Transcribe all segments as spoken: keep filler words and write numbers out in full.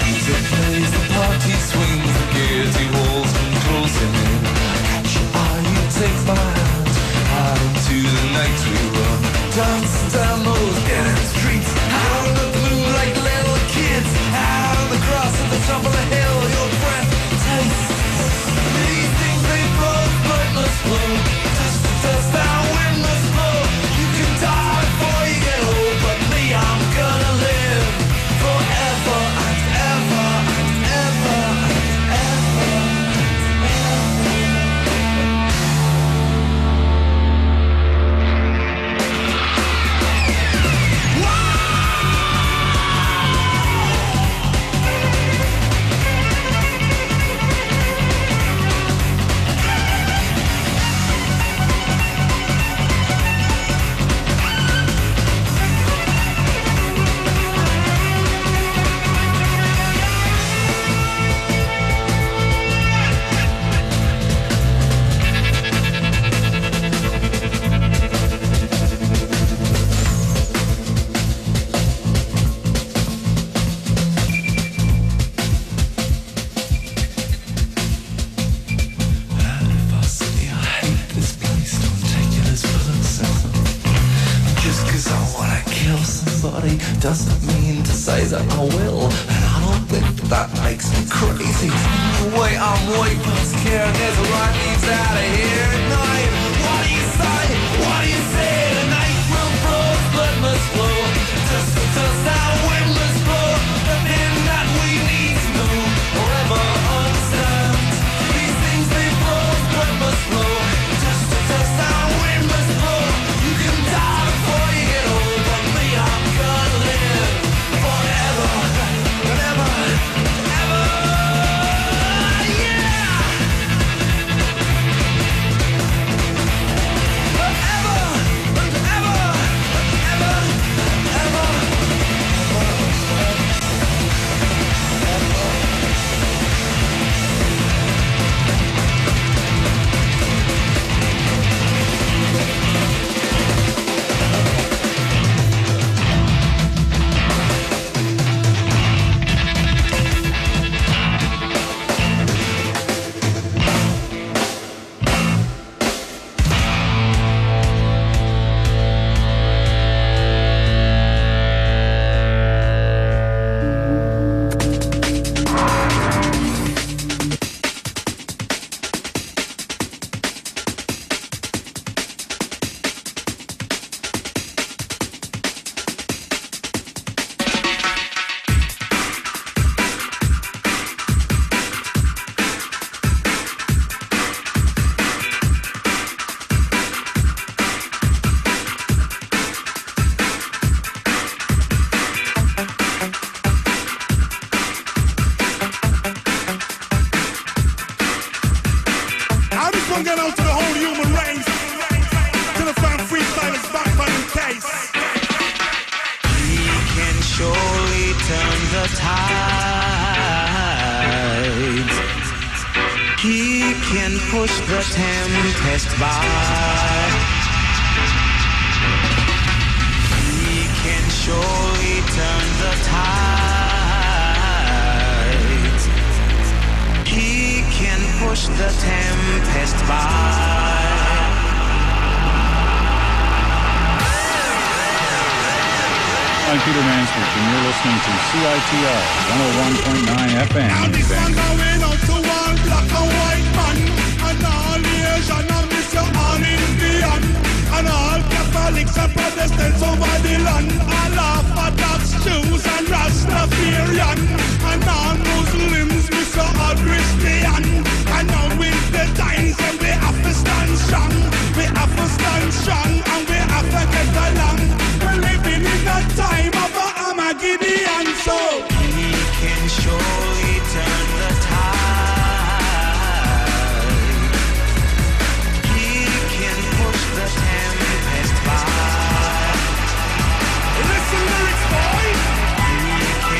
Music plays, the party swings, the gaiety walls and draws him in. Catch your eye, you take my hand, out into the night we run. Dance down those dead end streets, out in the blue like little kids, out on the grass at the top of the hill, your breath tastes. These things they blow, blood must flow, dust to dust, our wind must blow. You can die before you get old, but me, I'm gonna live forever and ever and ever and ever and ever. Doesn't mean to say that I will, and I don't think that makes me crazy. Wait, I'm way past care, and there's a right leaves out of here at night. What do you say? What do you say? The night will blow, blood must flow, dust to dust, our wind must blow. The thing that we need to know, or ever understand. These things they blow, blood must flow, dust to dust, our wind must blow. You can die before you get old, but me, I'm gonna live forever, forever, forever, yeah! Forever, forever, forever, forever, I'm Peter Mansbridge, and you're listening to C I T R one oh one point nine F M. Now this one going out to all black and white man, and all Asian and miss your all Indian, and all Catholics and Protestants over the land, all Orthodox Jews and Rastafarian, and all Muslims miss your all Christian. And now with the times when we have to stand strong, we have to stand strong, and we have to get along. We're living in a time of a Armageddon, so he can surely turn the tide. He can push the tempest by. listen lyrics, boy. He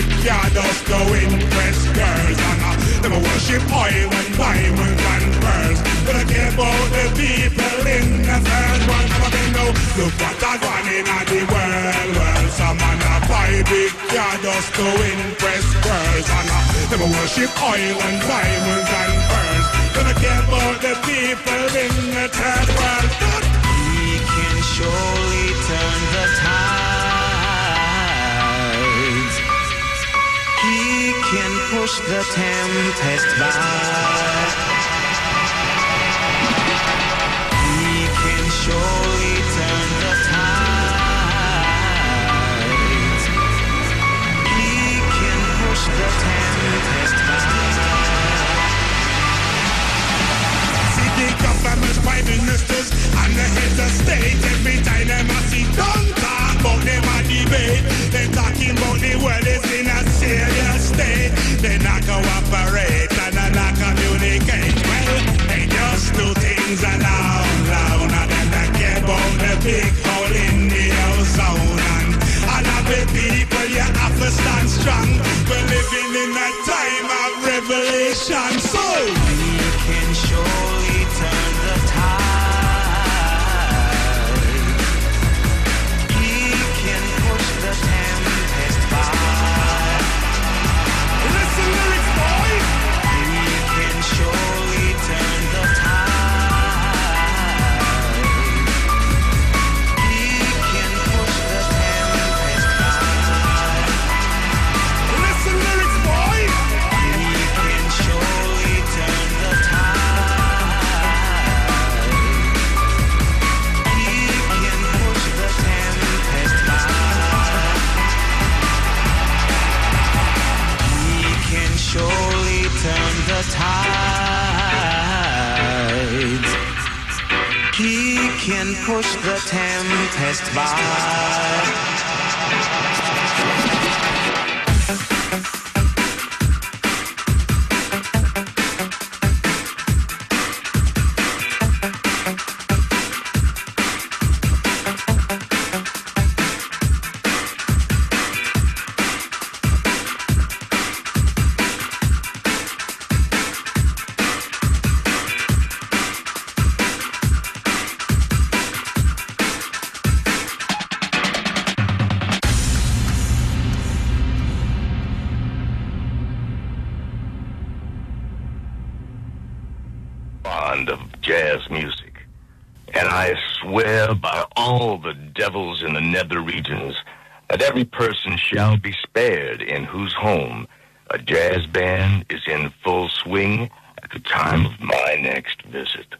big car just to impress girls. And uh, them worship oil and diamonds and pearls. But I care about the people in the third world. But they know, look what I got in the world. Well, some man a buy big car just to impress girls. And uh, them worship oil and diamonds and pearls. But I care about the people in the third world. He can surely turn the tides. He can push the tempest by. He can surely turn the tides. He can push the tempest by. The government's prime ministers and the heads of state, every time them a sit down talk about them a debate, they talking about the world is in a serious state. They not cooperate and they not communicate. Well, they just do things alone, alone, and then they care about the big hole in the ozone. And all of the people, you have to stand strong. We're living in a time of revelation, so we can surely turn the tide. He can push the tempest by. Listen lyrics, boys. We can surely turn the tide. He can push the tempest by. Listen lyrics, boys. We can surely turn the tide. He can push the tempest by. He can surely turn the tides. He can push the tempest by. Fond of jazz music, and I swear by all the devils in the nether regions that every person shall be spared in whose home a jazz band is in full swing at the time of my next visit.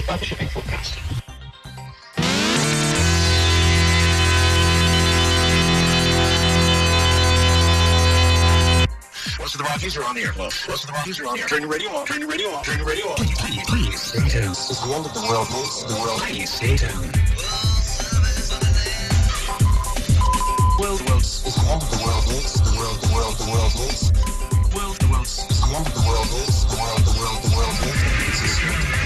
by the shipping forecast. Most of the Rockies are on the air. Most of the Rockies are on the air. Turn your radio on. Turn your radio on. Turn your radio on. Please, please stay tuned. It's the end of the world, mates. The world. Please stay tuned. World, world. It's the end of the world, mates. The world, the world, the world, mates. World, the world. It's the end of the world, mates. The world, the world, the world, mates. It's the end of the world.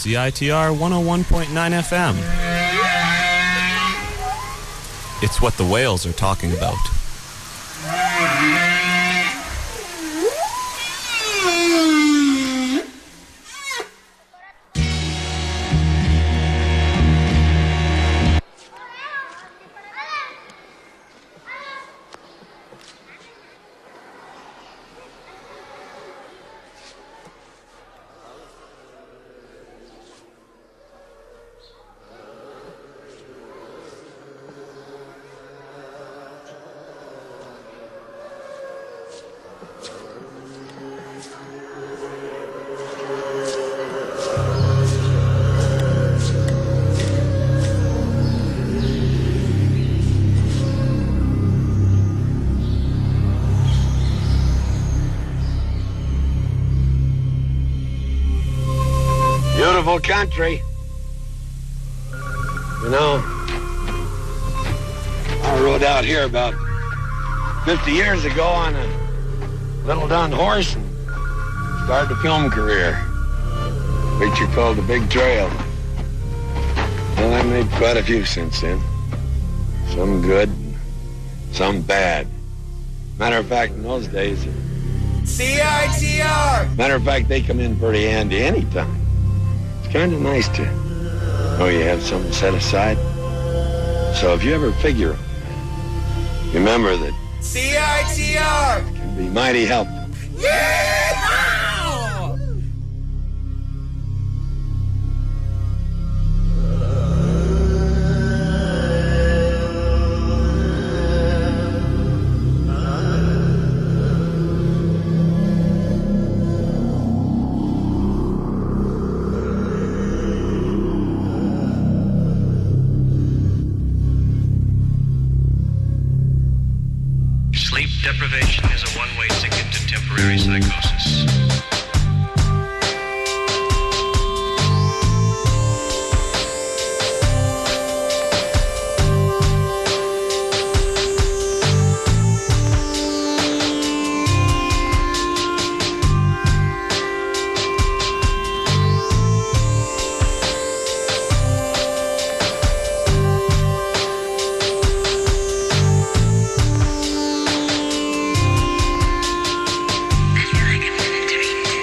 C I T R one oh one point nine F M. It's what the whales are talking about. Beautiful country. You know, I rode out here about fifty years ago on a little dun horse and started a film career. Picture called The Big Trail. Well, I made quite a few since then. Some good, some bad. Matter of fact, in those days, C I T R! matter of fact, they come in pretty handy anytime. It's kind of nice to know you have something set aside. So if you ever figure, remember that C I T R! can be mighty helpful. Yeah! Sleep deprivation is a one-way ticket to temporary psychosis. I feel like I'm gonna dream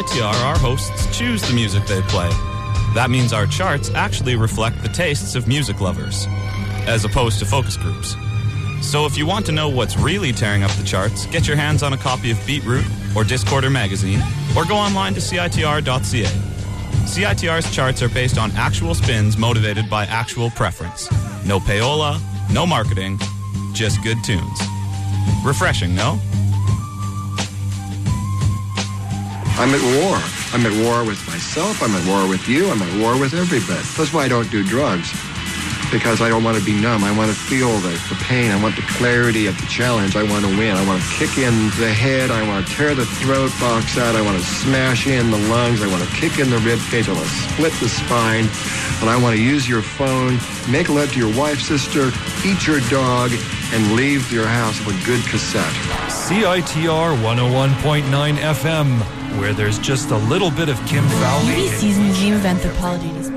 T R, our hosts choose the music they play. That means our charts actually reflect the tastes of music lovers, as opposed to focus groups. So if you want to know what's really tearing up the charts, get your hands on a copy of Beatroot or Discorder magazine, or go online to C I T R dot C A. C I T R's charts are based on actual spins motivated by actual preference. No payola, no marketing, just good tunes. Refreshing, no? I'm at war. I'm at war with myself. I'm at war with you. I'm at war with everybody. That's why I don't do drugs. Because I don't want to be numb. I want to feel the, the pain. I want the clarity of the challenge. I want to win. I want to kick in the head. I want to tear the throat box out. I want to smash in the lungs. I want to kick in the rib cage. I want to split the spine. And I want to use your phone, make love to your wife, sister, eat your dog, and leave your house with a good cassette. C I T R one oh one point nine F M, where there's just a little bit of Kim Fowley. Every season Game of Anthropology is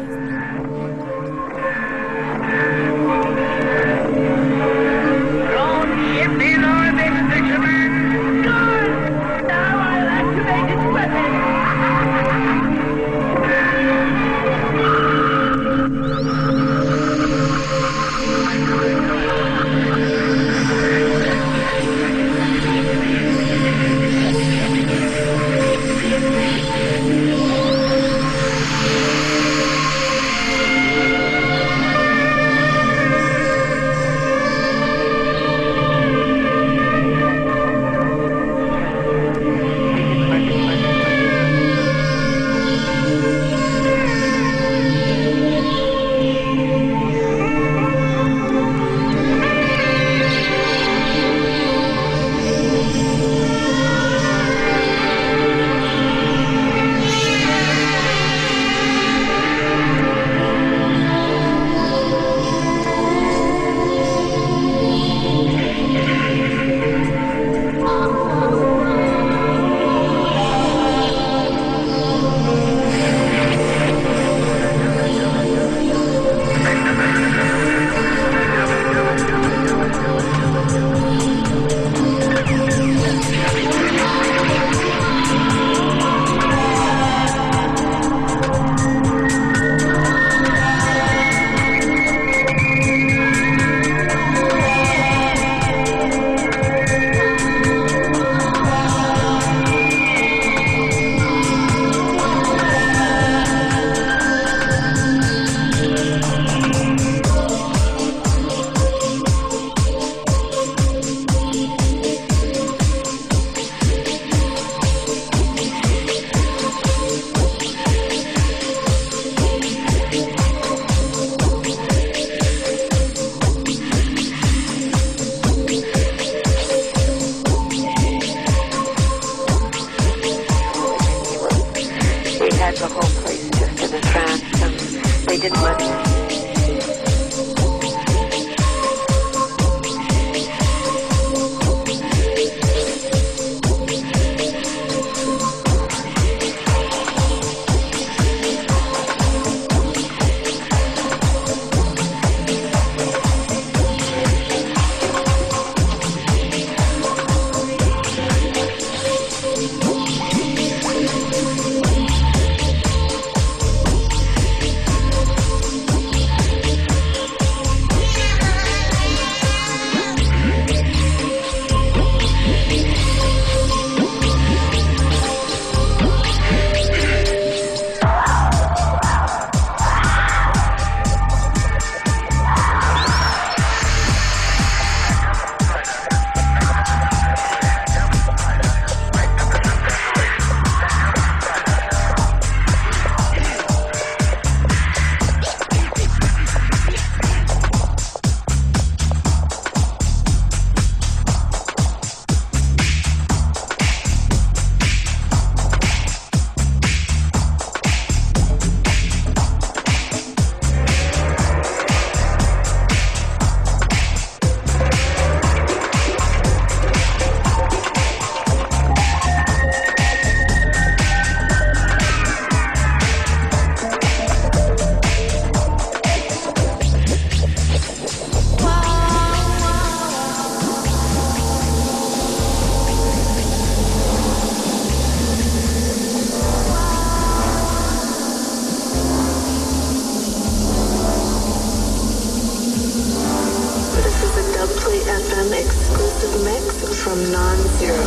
become non-zero.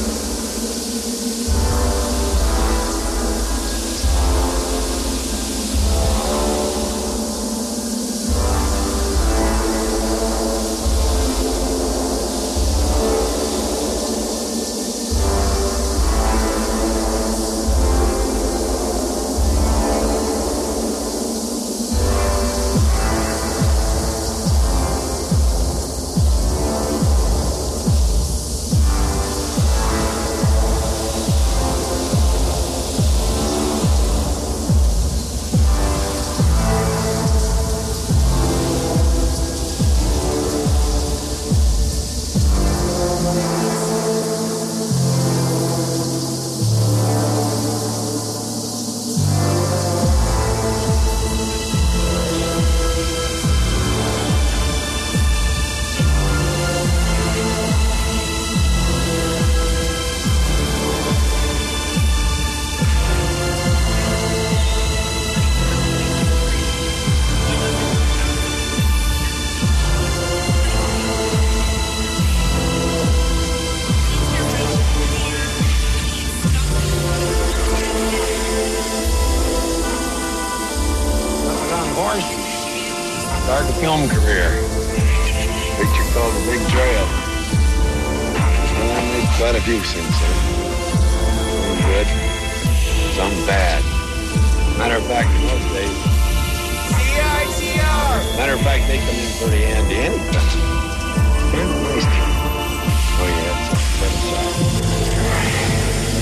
Started a film career. Picture called The Big Trail. And I made quite a few since then. Some good, some bad. Matter of fact, in those days. C I T R! Matter of fact, they come in pretty handy anytime. And wasted. Oh, yeah, it's a better side.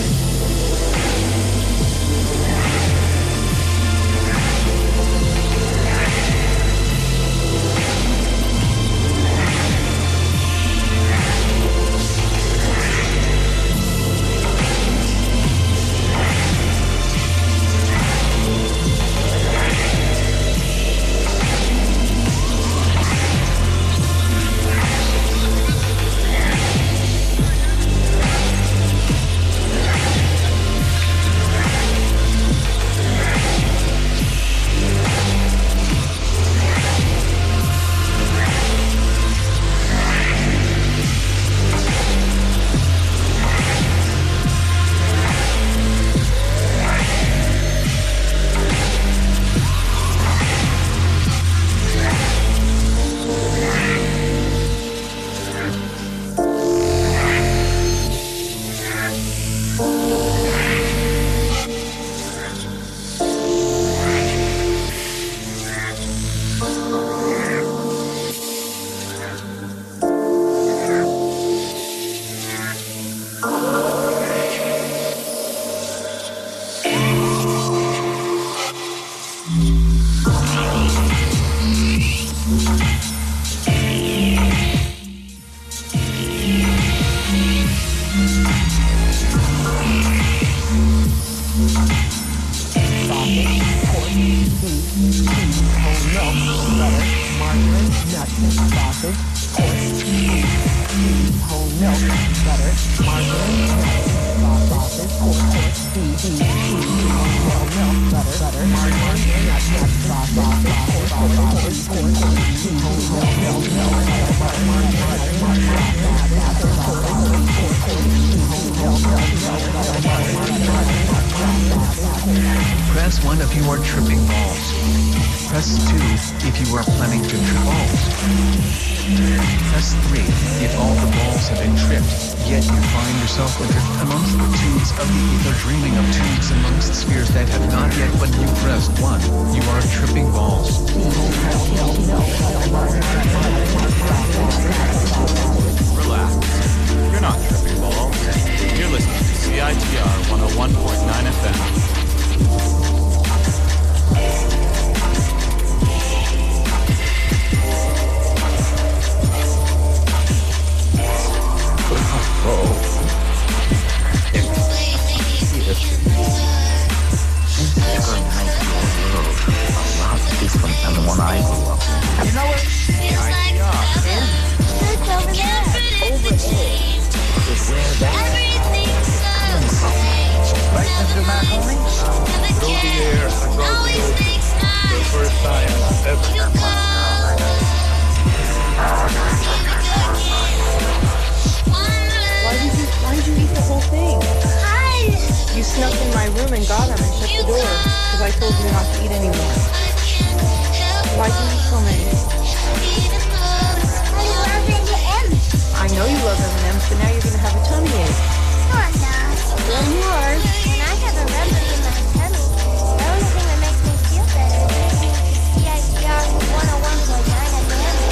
Press one if you are tripping balls. Press two if you are planning to trip balls. Press three if all the balls have been tripped, yet you find yourself adrift amongst the tubes of the ether, dreaming of tubes amongst spheres that have not yet, but you pressed one. You are tripping balls. Relax. You're not tripping balls. You're listening to C I T R one oh one point nine F M. And the one I grew up in. You know what? It's like it's over there. Over there. Is where that Everything's so strange. right, Mister Marconi? Through the air, across the ocean. The first time ever. snuck in my room and got him and shut the door because I told you not to eat anymore. Why'd you eat so many? I love M and M's. I know you love M and M's, but now you're going to have a tummy ache. No, I'm not. Yeah, you are. And I have a rubber in my tummy. The only thing that makes me feel better is listening to C I T R one oh one point nine F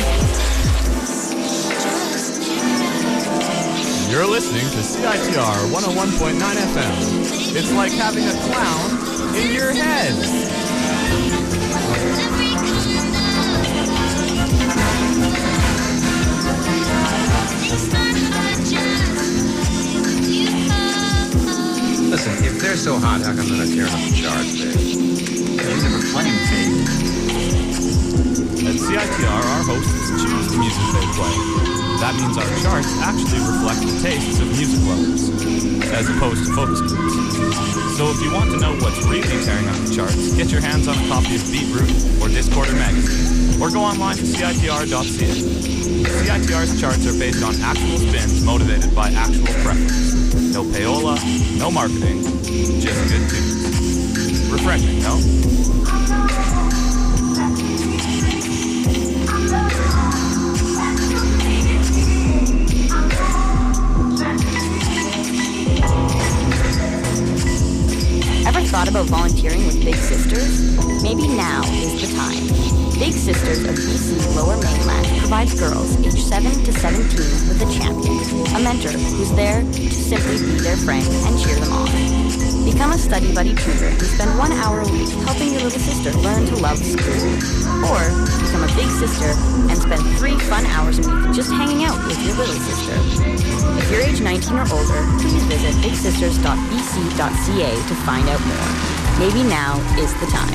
M. You're listening to C I T R one oh one point nine F M. It's like having a clown in your head. Listen, if they're so hot, how come they're not tearing up the charts, babe? They never claimed fame. At C I T R, our hosts choose the music they play. That means our charts actually reflect the tastes of music lovers, as opposed to focus groups. So if you want to know what's really tearing up the charts, get your hands on a copy of Beatroot or Discorder magazine, or go online to C I T R dot C A. C I T R's charts are based on actual spins motivated by actual preference. No payola, no marketing, just good tunes. Refreshing, no? Ever thought about volunteering with Big Sisters? Maybe now is the time. Big Sisters of B C Lower Mainland provides girls aged seven to seventeen with a champion, a mentor who's there to simply be their friend and cheer them on. Become a study buddy tutor and spend one hour a week helping your little sister learn to love school. Or become a Big Sister and spend three fun hours a week just hanging out with your little sister. If you're age nineteen or older, please visit big sisters dot b c dot c a to find out more. Maybe now is the time.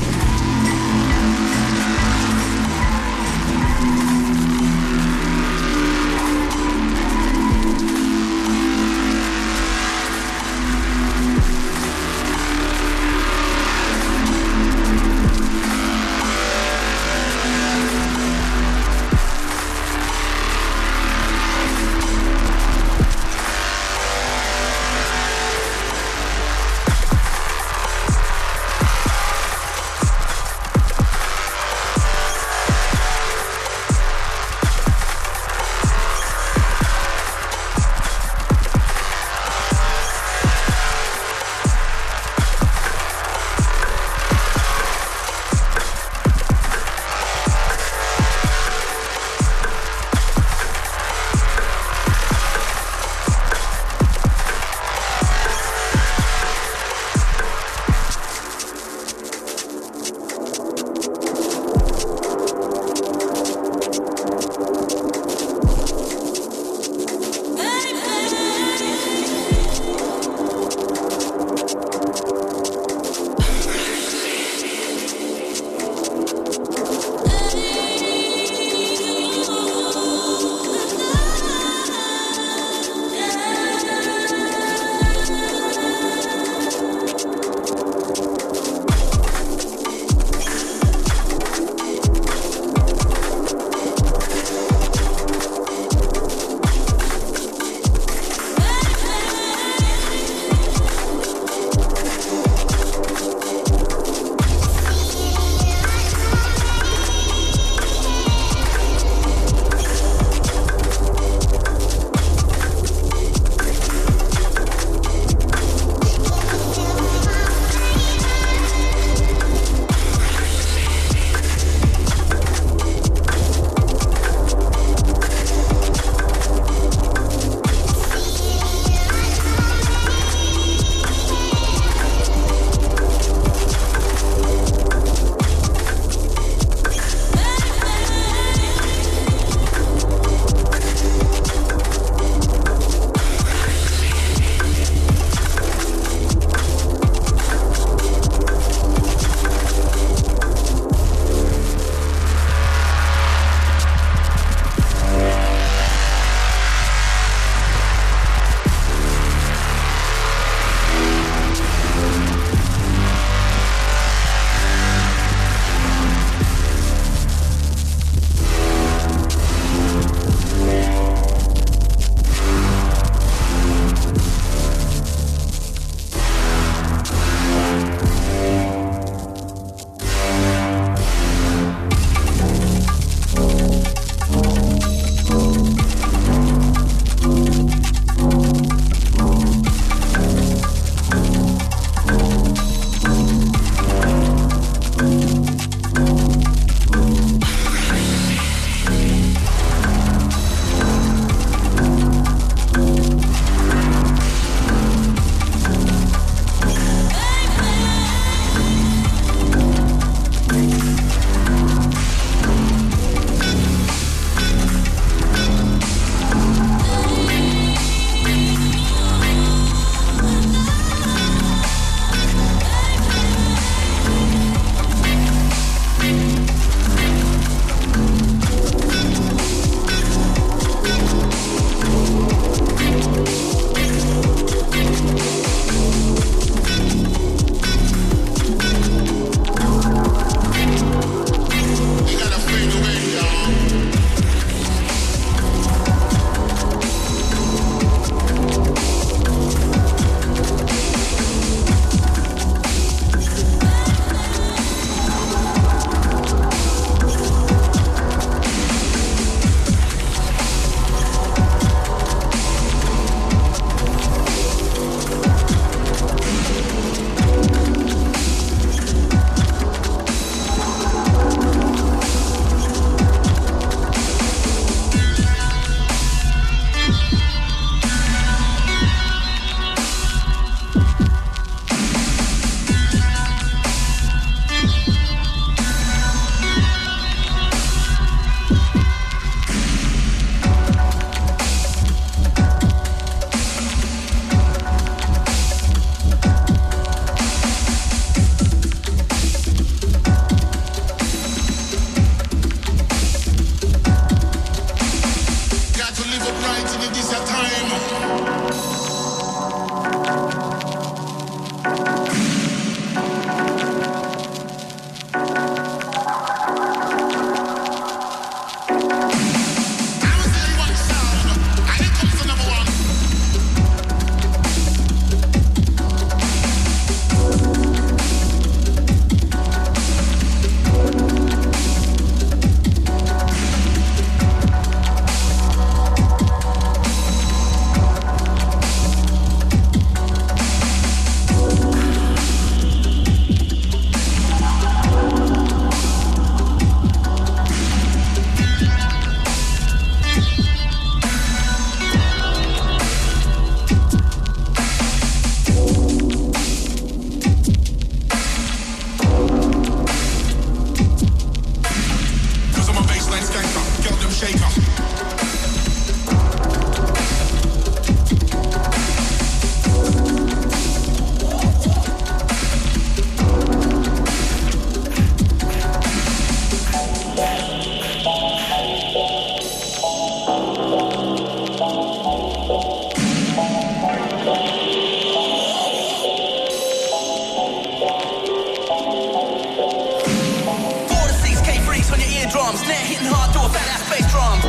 a fat ass bass drum.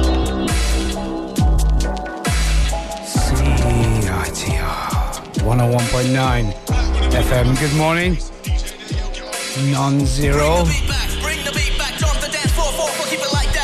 C I T R one oh one point nine F M. Good morning. Non-zero. Bring the beat back, jump the dance floor, four, four, keep it like that.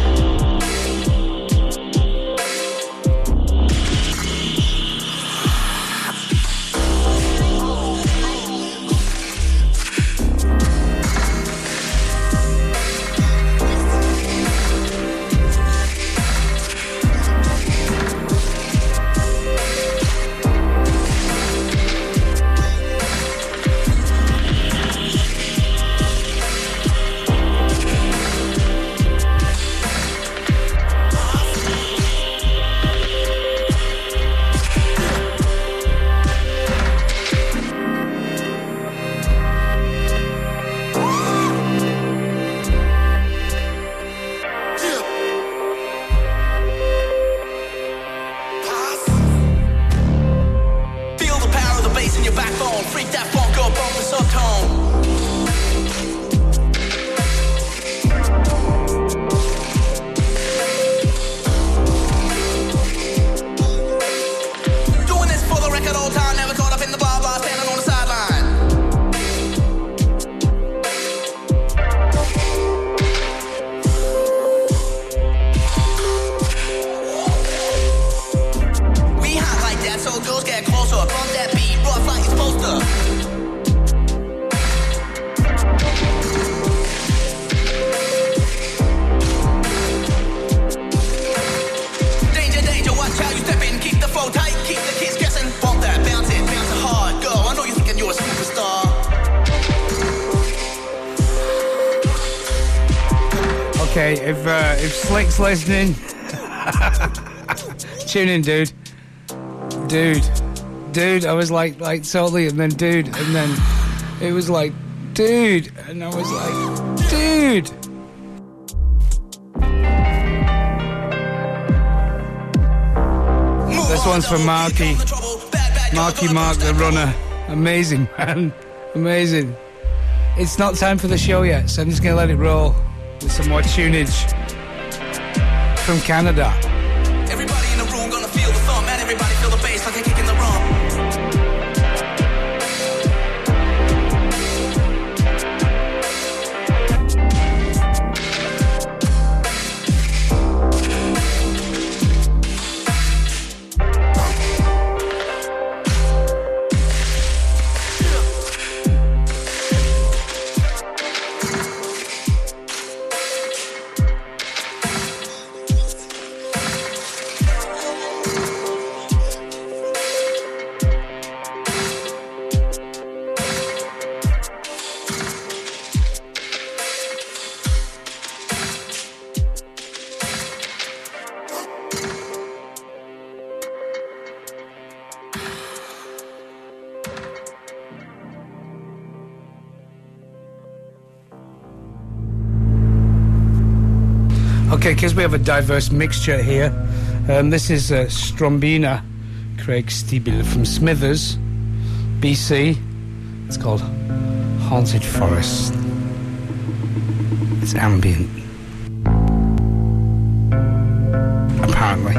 Okay, if uh, if Slick's listening, tune in, dude. Dude, dude. I was like, like totally, and then dude, and then it was like, dude, and I was like, dude. This one's for Marky. Marky Mark, the runner. Amazing, man. Amazing. It's not time for the show yet, so I'm just going to let it roll with some more tunage from Canada. Everybody in the room gonna feel the thumb, and everybody feel the bass like they're kicking the rum. Okay, because we have a diverse mixture here. Um, this is uh, Strombina, Craig Stiebel from Smithers, B C. It's called Haunted Forest. It's ambient. Apparently.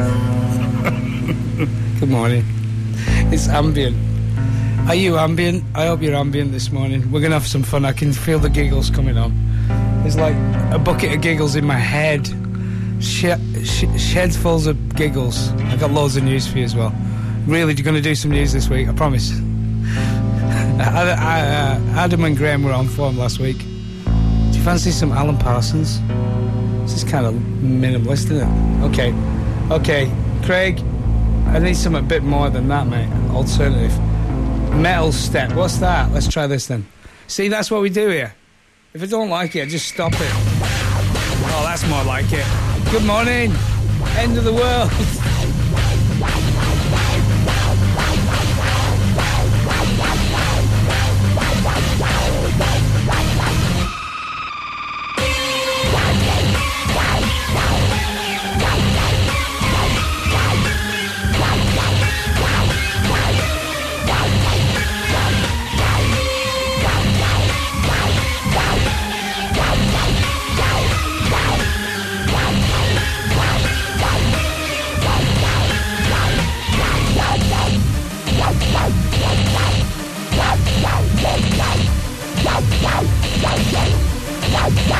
Good morning. It's ambient. Are you ambient? I hope you're ambient this morning. We're going to have some fun. I can feel the giggles coming on. There's like a bucket of giggles in my head. Sh- sh- sheds full of giggles. I've got loads of news for you as well. Really, you're going to do some news this week, I promise. I, I, uh, Adam and Graham were on form last week. Do you fancy some Alan Parsons? This is kind of minimalist, isn't it? Okay, okay, Craig, I need something a bit more than that, mate. Alternative. Metal step, what's that? Let's try this then. See, that's what we do here. If I don't like it, I just stop it. Oh, that's more like it. Good morning. End of the world.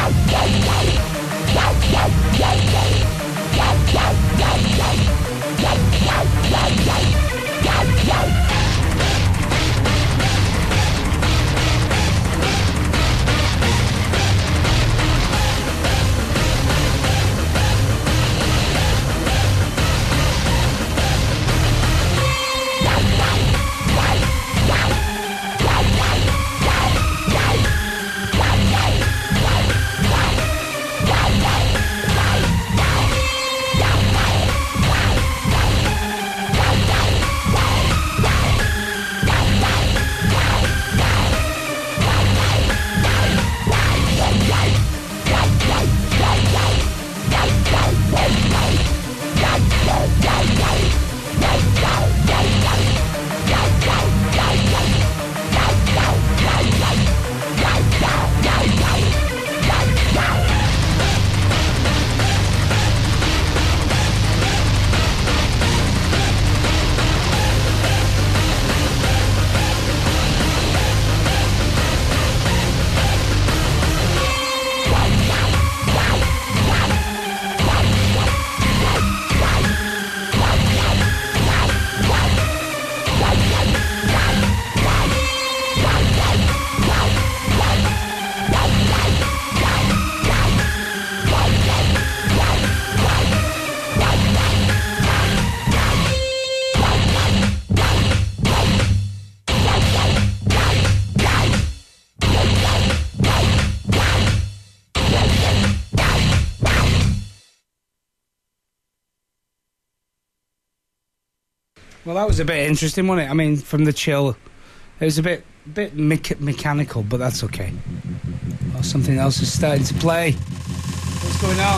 Well, that was a bit interesting, wasn't it? I mean, from the chill, it was a bit bit me- mechanical, but that's okay. Well, something else is starting to play. What's going on?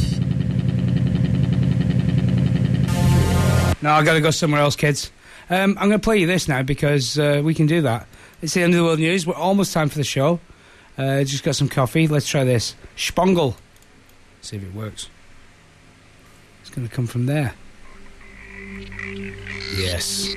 No, I got to go somewhere else, kids. Um, I'm going to play you this now because uh, we can do that. It's the end of the world news. We're almost time for the show. Uh, just got some coffee. Let's try this. Spongel. See if it works. It's going to come from there. Yes.